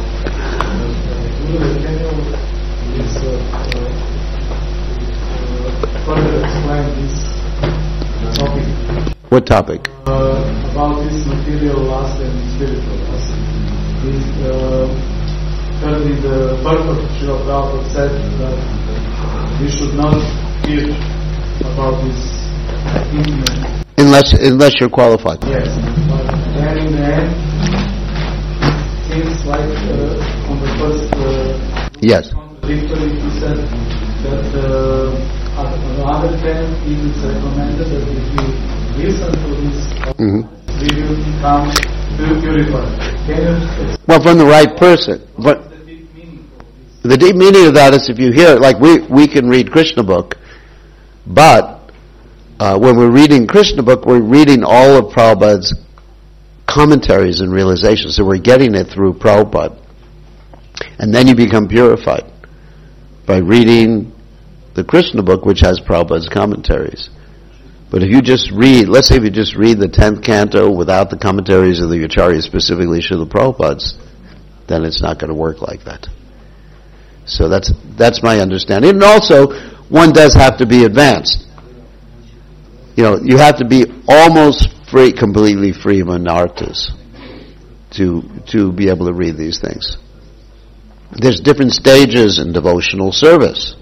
What topic? Uh, about this material lust and spiritual lust. Is, uh, currently the purpose of Srila Prabhupada said that we should not hear about this intimate. Unless, unless you're qualified. Yes, but then in the end, it seems like uh, on the first uh, yes. contradictory he said that uh, other hand, it is recommended that if you listen to this, Mm-hmm. we will become purified. Can you Well, from the right person. But explain the deep meaning of this? the deep meaning of that is if you hear it, like we, we can read Krishna book, but uh, when we're reading Krishna book, we're reading all of Prabhupada's commentaries and realizations. So we're getting it through Prabhupada. And then you become purified by reading the Krishna book, which has Prabhupada's commentaries. But if you just read, let's say if you just read the tenth canto without the commentaries of the Acharyas, specifically Srila Prabhupada's, then it's not going to work like that. So that's that's my understanding. And also, one does have to be advanced. You know, you have to be almost free, completely free of anarthas to to be able to read these things. There's different stages in devotional service.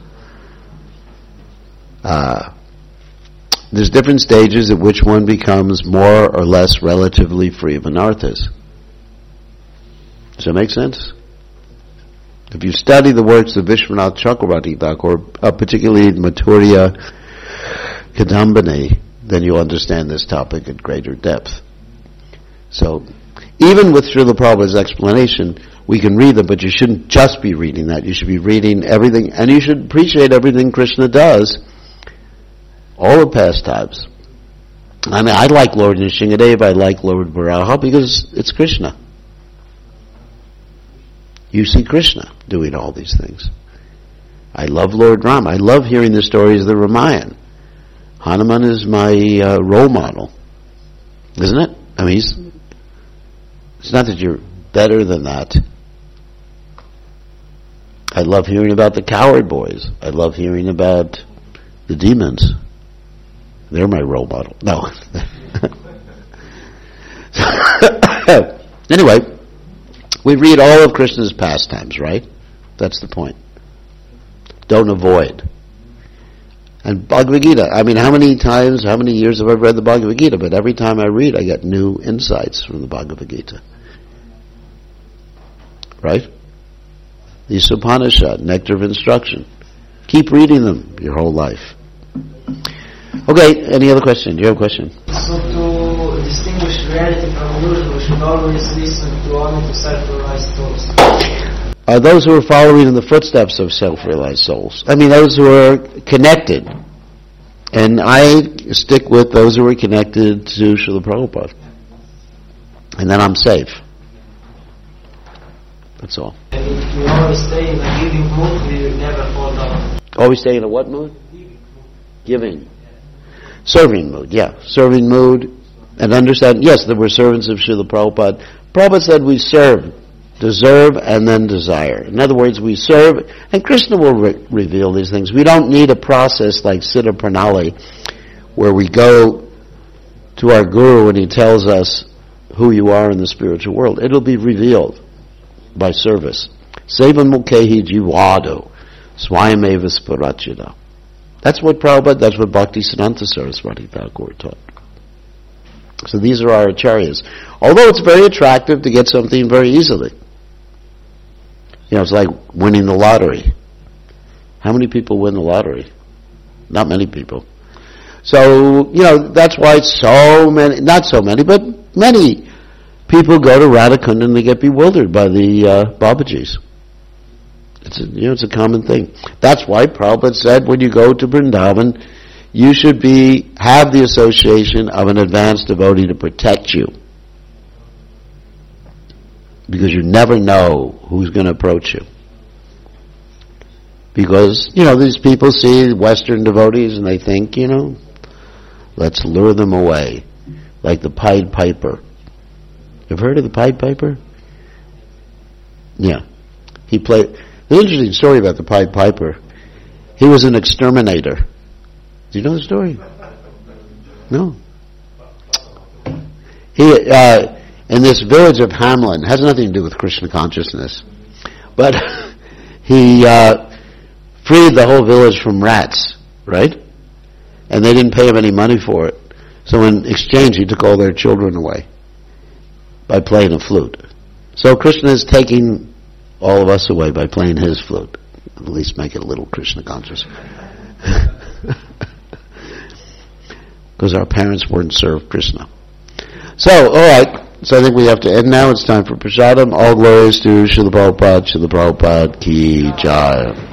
Uh, there's different stages at which one becomes more or less relatively free of anarthas. Does that make sense? If you study the works of Vishwanath Chakravarti Thakur, uh, particularly Mathurya Kadambini, then you'll understand this topic at greater depth. So, even with Srila Prabhupada's explanation, we can read them, but you shouldn't just be reading that. You should be reading everything, and you should appreciate everything Krishna does, all the pastimes. I mean, I like Lord Nrsingadev, I like Lord Varaha, because it's Krishna. You see Krishna doing all these things. I love Lord Ram. I love hearing the stories of the Ramayana. Hanuman is my uh, role model, isn't it? I mean, he's, it's not that you're better than that. I love hearing about the coward boys. I love hearing about the demons. They're my role model. No. Anyway, we read all of Krishna's pastimes, right? That's the point. Don't avoid. And Bhagavad Gita, I mean, how many times, how many years have I read the Bhagavad Gita? But every time I read, I get new insights from the Bhagavad Gita. Right? The Upanishad, nectar of instruction. Keep reading them your whole life. Okay, any other question? Do you have a question? So to distinguish reality from illusion, we should always listen to only to self-realized souls. Are those who are following in the footsteps of self-realized souls. I mean, those who are connected. And I stick with those who are connected to Srila Prabhupada. And then I'm safe. That's all. And if we always stay in a giving mood, we will never fall down. Always stay in a what mood? Giving. Serving mood, yeah. Serving mood. And understand, yes, there were servants of Srila Prabhupada. Prabhupada said we serve, deserve, and then desire. In other words, we serve, and Krishna will re- reveal these things. We don't need a process like Siddha Pranali, where we go to our guru and he tells us who you are in the spiritual world. It'll be revealed by service. Seva mukhehi jivado, swayameva sparachita. That's what Prabhupada, that's what Bhaktisiddhanta Saraswati Thakur taught. So these are our acharyas. Although it's very attractive to get something very easily. You know, it's like winning the lottery. How many people win the lottery? Not many people. So, you know, that's why so many, not so many, but many people go to Radhakund and they get bewildered by the uh, Babajis. It's a, you know, it's a common thing. That's why Prabhupada said when you go to Vrindavan, you should be, have the association of an advanced devotee to protect you. Because you never know who's going to approach you. Because, you know, these people see Western devotees and they think, you know, let's lure them away. Like the Pied Piper. You've heard of the Pied Piper? Yeah. He played, there's an interesting story about the Pied Piper. He was an exterminator. Do you know the story? No. He, uh, in this village of Hamlin, has nothing to do with Krishna consciousness, but he uh, freed the whole village from rats, right? And they didn't pay him any money for it. So in exchange, he took all their children away by playing a flute. So Krishna is taking all of us away by playing his flute. At least make it a little Krishna conscious. because our parents weren't served Krishna. So, alright, so I think we have to end now. It's time for Prasadam. All glories to Srila Prabhupada, Srila Prabhupada ki jai.